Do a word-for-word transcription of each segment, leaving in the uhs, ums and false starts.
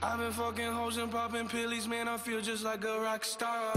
I've been fucking hoes and popping pillies, man, I feel just like a rock star.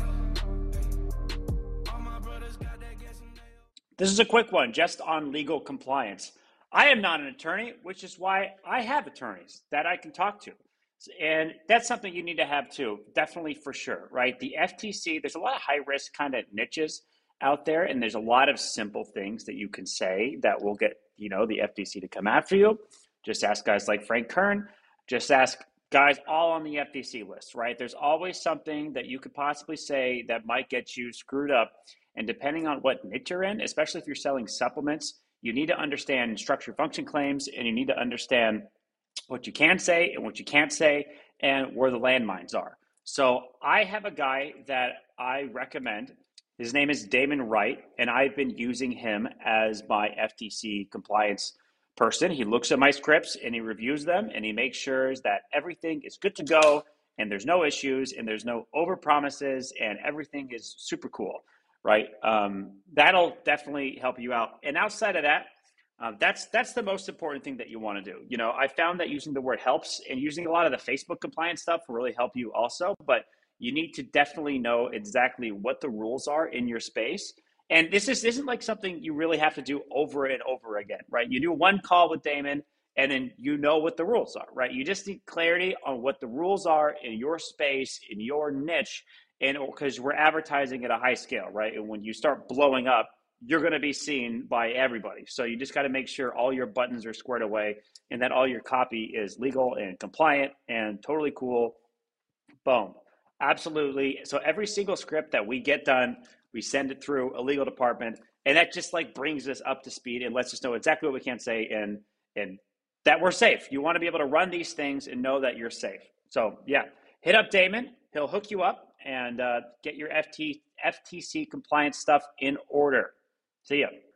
All my brothers got that gas and they... This is a quick one just on legal compliance. I am not an attorney, which is why I have attorneys that I can talk to. And that's something you need to have too, definitely for sure, right? The F T C, there's a lot of high risk kind of niches out there, and there's a lot of simple things that you can say that will get, you know, the F T C to come after you. Just ask guys like Frank Kern, just ask guys all on the F T C list, right? There's always something that you could possibly say that might get you screwed up. And depending on what niche you're in, especially if you're selling supplements, you need to understand structure function claims, and you need to understand what you can say and what you can't say and where the landmines are. So I have a guy that I recommend. His name is Damon Wright, and I've been using him as my F T C compliance person. He looks at my scripts and he reviews them, and he makes sure that everything is good to go and there's no issues and there's no over promises and everything is super cool, right? Um, that'll definitely help you out. And outside of that, uh, that's that's the most important thing that you want to do. You know, I found that using the word helps and using a lot of the Facebook compliance stuff will really help you also, but you need to definitely know exactly what the rules are in your space. And this is, isn't like something you really have to do over and over again, right? You do one call with Damon and then you know what the rules are, right? You just need clarity on what the rules are in your space, in your niche, and because we're advertising at a high scale, right? And when you start blowing up, you're going to be seen by everybody. So you just got to make sure all your buttons are squared away and that all your copy is legal and compliant and totally cool. Boom. Absolutely. So every single script that we get done, we send it through a legal department, and that just like brings us up to speed and lets us know exactly what we can say and and that we're safe. You want to be able to run these things and know that you're safe. So yeah, hit up Damon. He'll hook you up and uh, get your F T, F T C compliance stuff in order. See ya.